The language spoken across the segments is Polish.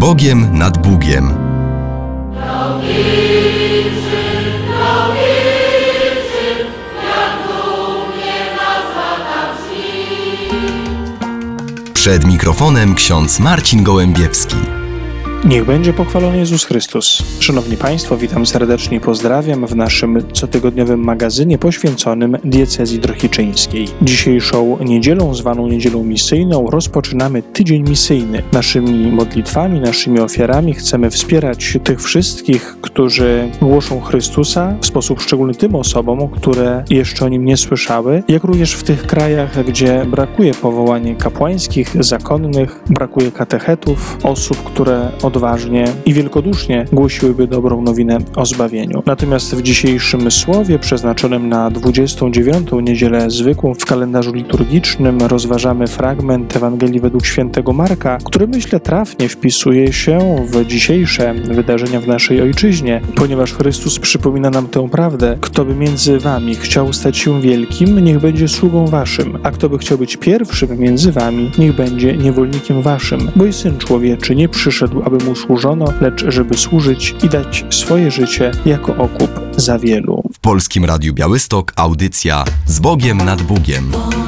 Bogiem nad Bugiem. Przed mikrofonem ksiądz Marcin Gołębiewski. Niech będzie pochwalony Jezus Chrystus. Szanowni Państwo, witam serdecznie i pozdrawiam w naszym cotygodniowym magazynie poświęconym diecezji drohiczyńskiej. Dzisiejszą niedzielą, zwaną Niedzielą Misyjną, rozpoczynamy tydzień misyjny. Naszymi modlitwami, naszymi ofiarami chcemy wspierać tych wszystkich, którzy głoszą Chrystusa, w sposób szczególny tym osobom, które jeszcze o Nim nie słyszały, jak również w tych krajach, gdzie brakuje powołań kapłańskich, zakonnych, brakuje katechetów, osób, które odważnie i wielkodusznie głosiłyby dobrą nowinę o zbawieniu. Natomiast w dzisiejszym słowie, przeznaczonym na 29. niedzielę zwykłą w kalendarzu liturgicznym, rozważamy fragment Ewangelii według świętego Marka, który, myślę, trafnie wpisuje się w dzisiejsze wydarzenia w naszej ojczyźnie, ponieważ Chrystus przypomina nam tę prawdę: kto by między wami chciał stać się wielkim, niech będzie sługą waszym, a kto by chciał być pierwszym między wami, niech będzie niewolnikiem waszym. Bo i Syn Człowieczy nie przyszedł, aby mu służono, lecz żeby służyć i dać swoje życie jako okup za wielu. W Polskim Radiu Białystok audycja Z Bogiem nad Bugiem.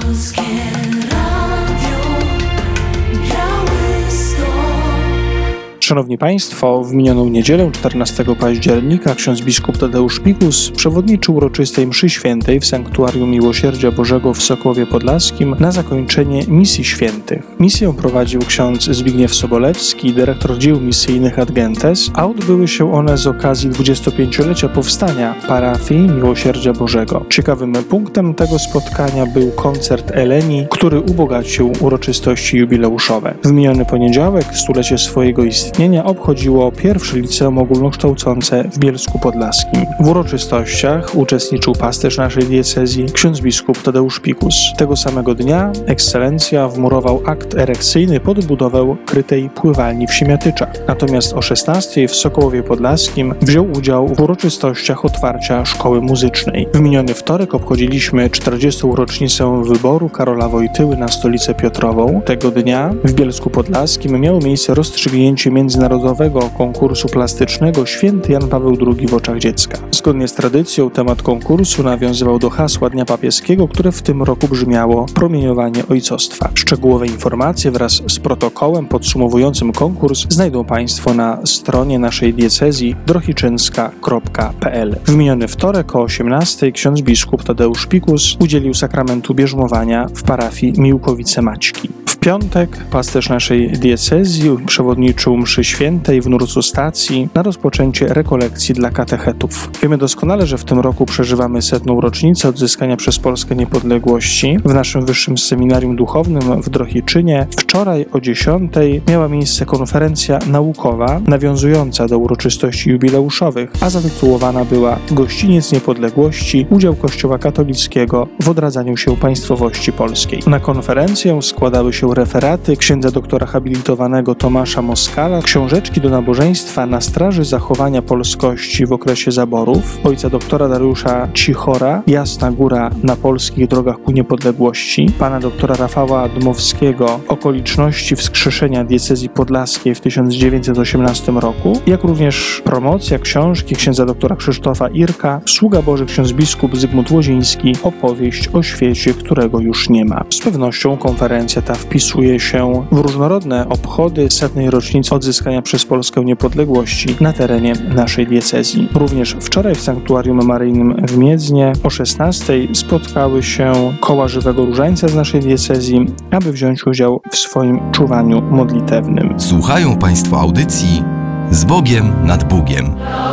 Szanowni Państwo, w minioną niedzielę 14 października ksiądz biskup Tadeusz Pikus przewodniczył uroczystej mszy świętej w Sanktuarium Miłosierdzia Bożego w Sokołowie Podlaskim na zakończenie misji świętych. Misję prowadził ksiądz Zbigniew Sobolewski, dyrektor dzieł misyjnych Ad Gentes, a odbyły się one z okazji 25-lecia powstania parafii Miłosierdzia Bożego. Ciekawym punktem tego spotkania był koncert Eleni, który ubogacił uroczystości jubileuszowe. W miniony poniedziałek, stulecie swojego istnienia, obchodziło pierwsze liceum ogólnokształcące w Bielsku Podlaskim. W uroczystościach uczestniczył pasterz naszej diecezji, ksiądz biskup Tadeusz Pikus. Tego samego dnia ekscelencja wmurował akt erekcyjny pod budowę krytej pływalni w Siemiatyczach. Natomiast o 16 w Sokołowie Podlaskim wziął udział w uroczystościach otwarcia szkoły muzycznej. W miniony wtorek obchodziliśmy 40. rocznicę wyboru Karola Wojtyły na stolicę Piotrową. Tego dnia w Bielsku Podlaskim miało miejsce rozstrzygnięcie międzynarodowego konkursu plastycznego Święty Jan Paweł II w oczach dziecka. Zgodnie z tradycją temat konkursu nawiązywał do hasła Dnia Papieskiego, które w tym roku brzmiało Promieniowanie ojcostwa. Szczegółowe informacje wraz z protokołem podsumowującym konkurs znajdą Państwo na stronie naszej diecezji drohiczynska.pl. W miniony wtorek o 18 ksiądz biskup Tadeusz Pikus udzielił sakramentu bierzmowania w parafii Miłkowice-Maćki. W piątek pasterz naszej diecezji przewodniczył mszy świętej w Nurcu Stacji na rozpoczęcie rekolekcji dla katechetów. Wiemy doskonale, że w tym roku przeżywamy 100. rocznicę odzyskania przez Polskę niepodległości. W naszym wyższym seminarium duchownym w Drohiczynie wczoraj o 10 miała miejsce konferencja naukowa nawiązująca do uroczystości jubileuszowych, a zatytułowana była Gościniec Niepodległości, udział Kościoła katolickiego w odradzaniu się państwowości polskiej. Na konferencję składały się referaty księdza doktora habilitowanego Tomasza Moskala, książeczki do nabożeństwa na straży zachowania polskości w okresie zaborów, ojca doktora Dariusza Cichora, Jasna Góra na polskich drogach ku niepodległości, pana doktora Rafała Dmowskiego, okoliczności wskrzeszenia diecezji podlaskiej w 1918 roku, jak również promocja książki księdza doktora Krzysztofa Irka, Sługa Boży ksiądz biskup Zygmunt Łoziński, opowieść o świecie, którego już nie ma. Z pewnością konferencja ta wpisuje się w różnorodne obchody 100. rocznicy odzyskania przez Polskę niepodległości na terenie naszej diecezji. Również wczoraj w Sanktuarium Maryjnym w Miedznie o 16 spotkały się koła Żywego Różańca z naszej diecezji, aby wziąć udział w swoim czuwaniu modlitewnym. Słuchają Państwo audycji Z Bogiem nad Bugiem.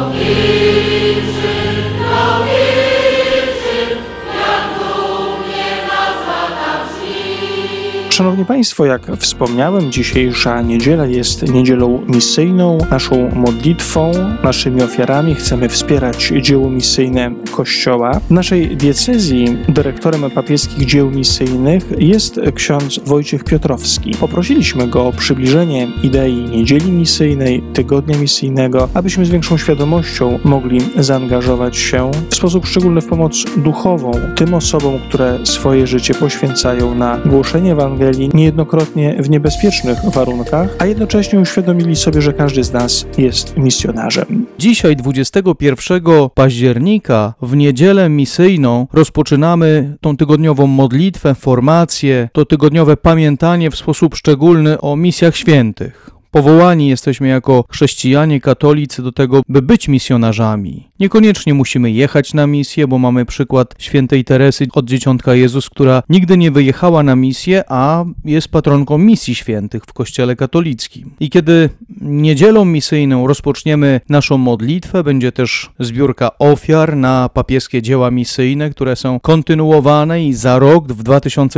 Szanowni Państwo, jak wspomniałem, dzisiejsza niedziela jest niedzielą misyjną. Naszą modlitwą, naszymi ofiarami chcemy wspierać dzieło misyjne Kościoła. W naszej diecezji dyrektorem papieskich dzieł misyjnych jest ksiądz Wojciech Piotrowski. Poprosiliśmy go o przybliżenie idei niedzieli misyjnej, tygodnia misyjnego, abyśmy z większą świadomością mogli zaangażować się w sposób szczególny w pomoc duchową tym osobom, które swoje życie poświęcają na głoszenie Ewangelii, zarabiali niejednokrotnie w niebezpiecznych warunkach, a jednocześnie uświadomili sobie, że każdy z nas jest misjonarzem. Dzisiaj, 21 października, w niedzielę misyjną, rozpoczynamy tą tygodniową modlitwę, formację, to tygodniowe pamiętanie w sposób szczególny o misjach świętych. Powołani jesteśmy jako chrześcijanie, katolicy do tego, by być misjonarzami. Niekoniecznie musimy jechać na misję, bo mamy przykład świętej Teresy od Dzieciątka Jezus, która nigdy nie wyjechała na misję, a jest patronką misji świętych w Kościele katolickim. I kiedy niedzielą misyjną rozpoczniemy naszą modlitwę, będzie też zbiórka ofiar na papieskie dzieła misyjne, które są kontynuowane i za rok, w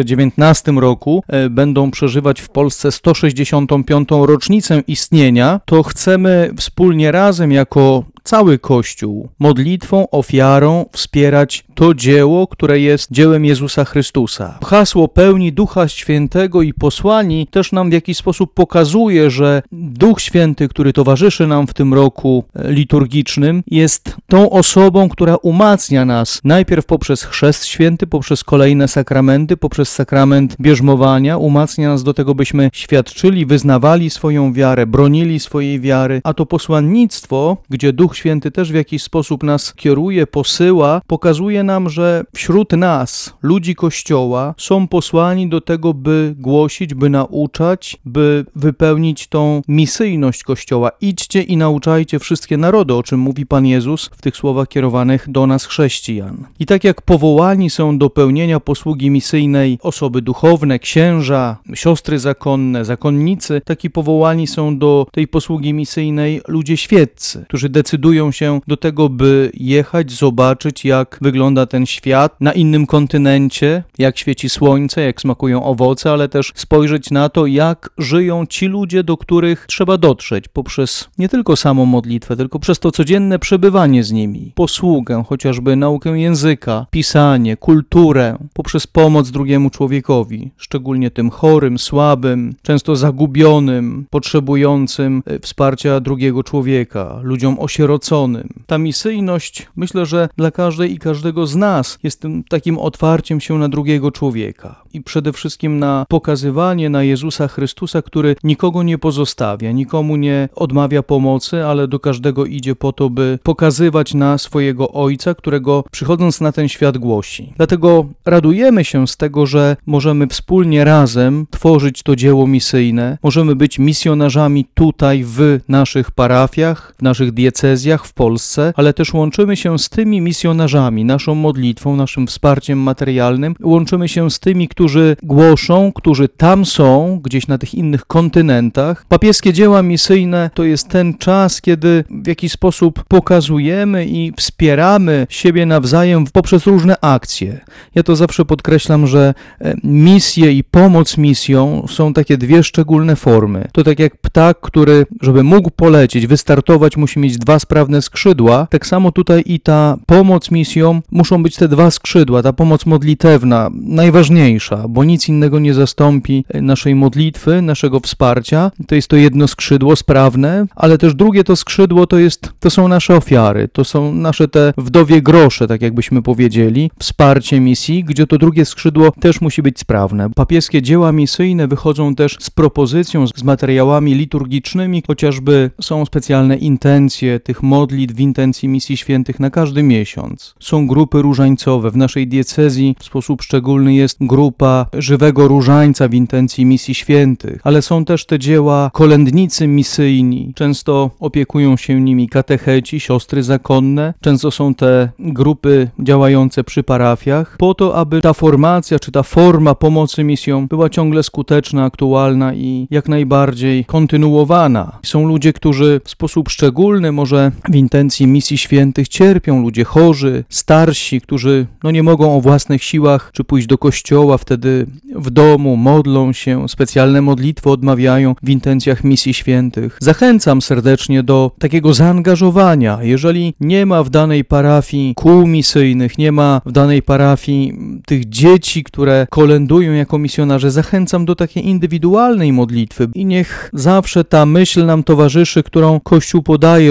2019 roku, będą przeżywać w Polsce 165. rocznicę istnienia, to chcemy wspólnie razem jako cały Kościół modlitwą, ofiarą wspierać to dzieło, które jest dziełem Jezusa Chrystusa. Hasło pełni Ducha Świętego i posłani też nam w jakiś sposób pokazuje, że Duch Święty, który towarzyszy nam w tym roku liturgicznym, jest tą osobą, która umacnia nas najpierw poprzez chrzest święty, poprzez kolejne sakramenty, poprzez sakrament bierzmowania, umacnia nas do tego, byśmy świadczyli, wyznawali swoją wiarę, bronili swojej wiary, a to posłannictwo, gdzie Duch Święty też w jakiś sposób nas kieruje, posyła, pokazuje nam, że wśród nas, ludzi Kościoła, są posłani do tego, by głosić, by nauczać, by wypełnić tą misyjność Kościoła. Idźcie i nauczajcie wszystkie narody, o czym mówi Pan Jezus w tych słowach kierowanych do nas chrześcijan. I tak jak powołani są do pełnienia posługi misyjnej osoby duchowne, księża, siostry zakonne, zakonnicy, tak i powołani są do tej posługi misyjnej ludzie świeccy, którzy decydują się do tego, by jechać, zobaczyć, jak wygląda ten świat na innym kontynencie, jak świeci słońce, jak smakują owoce, ale też spojrzeć na to, jak żyją ci ludzie, do których trzeba dotrzeć poprzez nie tylko samą modlitwę, tylko przez to codzienne przebywanie z nimi, posługę, chociażby naukę języka, pisanie, kulturę, poprzez pomoc drugiemu człowiekowi, szczególnie tym chorym, słabym, często zagubionym, potrzebującym wsparcia drugiego człowieka, ludziom osieroconym. Ta misyjność, myślę, że dla każdej i każdego z nas jest tym takim otwarciem się na drugiego człowieka i przede wszystkim na pokazywanie na Jezusa Chrystusa, który nikogo nie pozostawia, nikomu nie odmawia pomocy, ale do każdego idzie po to, by pokazywać na swojego Ojca, którego przychodząc na ten świat głosi. Dlatego radujemy się z tego, że możemy wspólnie razem tworzyć to dzieło misyjne, możemy być misjonarzami tutaj w naszych parafiach, w naszych diecezjach, w Polsce, ale też łączymy się z tymi misjonarzami, naszą modlitwą, naszym wsparciem materialnym, łączymy się z tymi, którzy głoszą, którzy tam są, gdzieś na tych innych kontynentach. Papieskie dzieła misyjne to jest ten czas, kiedy w jakiś sposób pokazujemy i wspieramy siebie nawzajem poprzez różne akcje. Ja to zawsze podkreślam, że misje i pomoc misjom są takie dwie szczególne formy. To tak jak ptak, który, żeby mógł polecieć, wystartować, musi mieć dwa sprawne skrzydła. Tak samo tutaj i ta pomoc misjom muszą być te dwa skrzydła, ta pomoc modlitewna, najważniejsza, bo nic innego nie zastąpi naszej modlitwy, naszego wsparcia. To jest to jedno skrzydło sprawne, ale też drugie to skrzydło to są nasze ofiary, to są nasze te wdowie grosze, tak jakbyśmy powiedzieli, wsparcie misji, gdzie to drugie skrzydło też musi być sprawne. Papieskie dzieła misyjne wychodzą też z propozycją, z materiałami liturgicznymi, chociażby są specjalne intencje tych modlitw w intencji misji świętych na każdy miesiąc. Są grupy różańcowe. W naszej diecezji w sposób szczególny jest grupa żywego różańca w intencji misji świętych, ale są też te dzieła kolędnicy misyjni. Często opiekują się nimi katecheci, siostry zakonne. Często są te grupy działające przy parafiach, po to, aby ta formacja czy ta forma pomocy misjom była ciągle skuteczna, aktualna i jak najbardziej kontynuowana. Są ludzie, którzy w sposób szczególny, może w intencji misji świętych cierpią, ludzie chorzy, starsi, którzy nie mogą o własnych siłach czy pójść do kościoła, wtedy w domu modlą się, specjalne modlitwy odmawiają w intencjach misji świętych. Zachęcam serdecznie do takiego zaangażowania. Jeżeli nie ma w danej parafii kół misyjnych, nie ma w danej parafii tych dzieci, które kolędują jako misjonarze, zachęcam do takiej indywidualnej modlitwy i niech zawsze ta myśl nam towarzyszy, którą Kościół podaje, że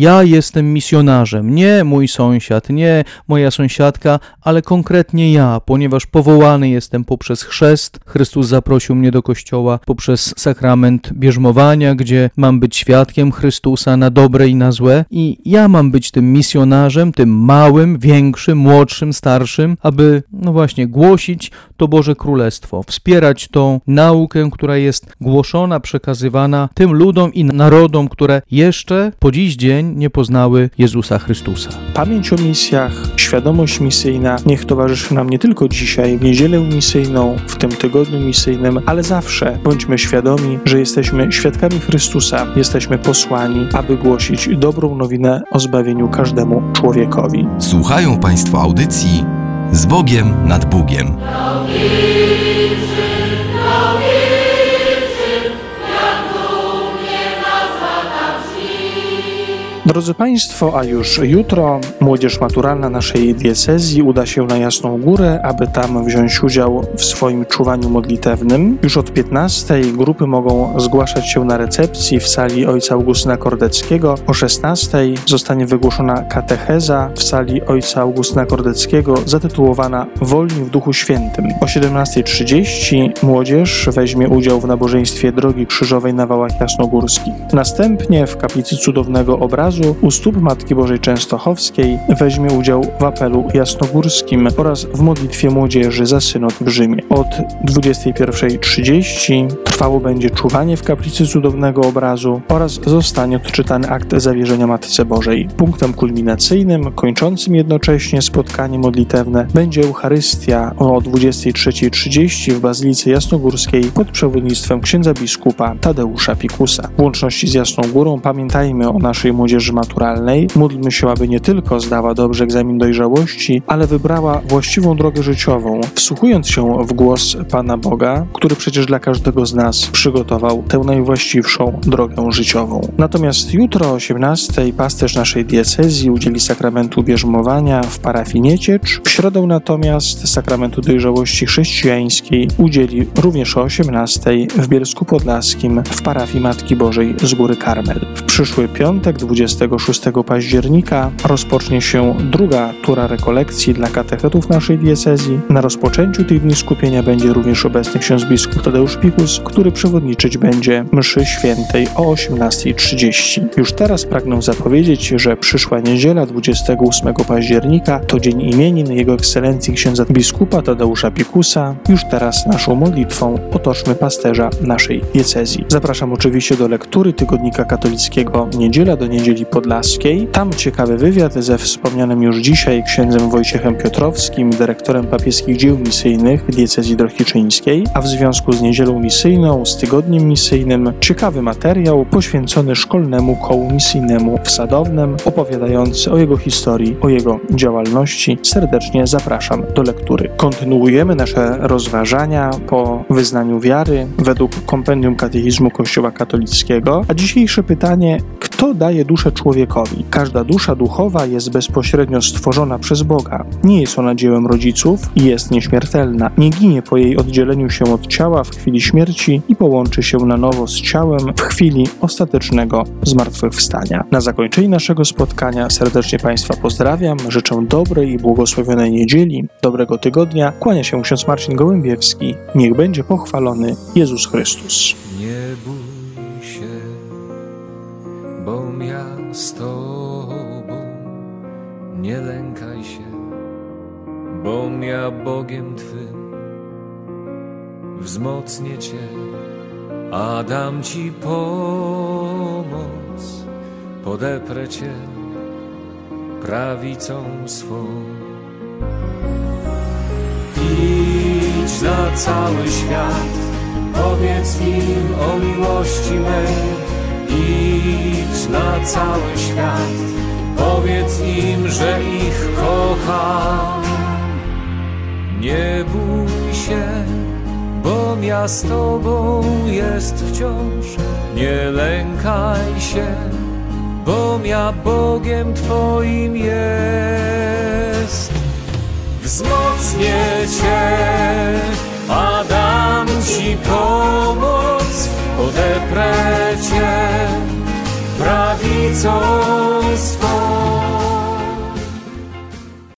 ja jestem misjonarzem, nie mój sąsiad, nie moja sąsiadka, ale konkretnie ja, ponieważ powołany jestem poprzez chrzest. Chrystus zaprosił mnie do Kościoła poprzez sakrament bierzmowania, gdzie mam być świadkiem Chrystusa na dobre i na złe i ja mam być tym misjonarzem, tym małym, większym, młodszym, starszym, aby, właśnie, głosić to Boże Królestwo, wspierać tą naukę, która jest głoszona, przekazywana tym ludom i narodom, które jeszcze po dziś dzień nie poznały Jezusa Chrystusa. Pamięć o misjach, świadomość misyjna niech towarzyszy nam nie tylko dzisiaj, w niedzielę misyjną, w tym tygodniu misyjnym, ale zawsze bądźmy świadomi, że jesteśmy świadkami Chrystusa, jesteśmy posłani, aby głosić dobrą nowinę o zbawieniu każdemu człowiekowi. Słuchają Państwo audycji Z Bogiem nad Bugiem. Drodzy Państwo, a już jutro młodzież maturalna naszej diecezji uda się na Jasną Górę, aby tam wziąć udział w swoim czuwaniu modlitewnym. Już od 15:00 grupy mogą zgłaszać się na recepcji w sali ojca Augustyna Kordeckiego. O 16:00 zostanie wygłoszona katecheza w sali ojca Augustyna Kordeckiego zatytułowana Wolni w Duchu Świętym. O 17:30 młodzież weźmie udział w nabożeństwie Drogi Krzyżowej na Wałach Jasnogórskich. Następnie w kaplicy Cudownego Obrazu u stóp Matki Bożej Częstochowskiej weźmie udział w apelu jasnogórskim oraz w modlitwie młodzieży za synod w Rzymie. Od 21:30 trwało będzie czuwanie w kaplicy Cudownego Obrazu oraz zostanie odczytany akt zawierzenia Matce Bożej. Punktem kulminacyjnym, kończącym jednocześnie spotkanie modlitewne, będzie Eucharystia o 23:30 w Bazylice Jasnogórskiej pod przewodnictwem księdza biskupa Tadeusza Pikusa. W łączności z Jasną Górą pamiętajmy o naszej młodzieży maturalnej. Módlmy się, aby nie tylko zdała dobrze egzamin dojrzałości, ale wybrała właściwą drogę życiową, wsłuchując się w głos Pana Boga, który przecież dla każdego z nas przygotował tę najwłaściwszą drogę życiową. Natomiast jutro o 18:00 pasterz naszej diecezji udzieli sakramentu bierzmowania w parafii Nieciecz. W środę natomiast sakramentu dojrzałości chrześcijańskiej udzieli również o 18:00 w Bielsku Podlaskim w parafii Matki Bożej z Góry Karmel. W przyszły piątek, 26 października, rozpocznie się druga tura rekolekcji dla katechetów naszej diecezji. Na rozpoczęciu tych dni skupienia będzie również obecny ksiądz biskup Tadeusz Pikus, który przewodniczyć będzie mszy świętej o 18:30. Już teraz pragnę zapowiedzieć, że przyszła niedziela, 28 października, to dzień imienin Jego Ekscelencji księdza biskupa Tadeusza Pikusa. Już teraz naszą modlitwą otoczmy pasterza naszej diecezji. Zapraszam oczywiście do lektury Tygodnika Katolickiego Niedziela do Niedzieli Podlaskiej. Tam ciekawy wywiad ze wspomnianym już dzisiaj księdzem Wojciechem Piotrowskim, dyrektorem papieskich dzieł misyjnych diecezji drohiczyńskiej, a w związku z Niedzielą Misyjną, z Tygodniem Misyjnym, ciekawy materiał poświęcony szkolnemu kołu misyjnemu w Sadownem, opowiadający o jego historii, o jego działalności. Serdecznie zapraszam do lektury. Kontynuujemy nasze rozważania po wyznaniu wiary według kompendium katechizmu Kościoła katolickiego, a dzisiejsze pytanie: kto daje duszę człowiekowi? Każda dusza duchowa jest bezpośrednio stworzona przez Boga. Nie jest ona dziełem rodziców i jest nieśmiertelna. Nie ginie po jej oddzieleniu się od ciała w chwili śmierci i połączy się na nowo z ciałem w chwili ostatecznego zmartwychwstania. Na zakończenie naszego spotkania serdecznie Państwa pozdrawiam, życzę dobrej i błogosławionej niedzieli, dobrego tygodnia. Kłania się ksiądz Marcin Gołębiewski. Niech będzie pochwalony Jezus Chrystus. Nie bój się, bom ja z Tobą, nie lękaj się, bom ja Bogiem Twym, wzmocnię Cię, a dam Ci pomoc, podeprę Cię prawicą swą. Idź na cały świat, powiedz im o miłości mej. Idź na cały świat, powiedz im, że ich kocham. Nie bój się, bo ja z Tobą jest wciąż. Nie lękaj się, bo ja Bogiem Twoim jest.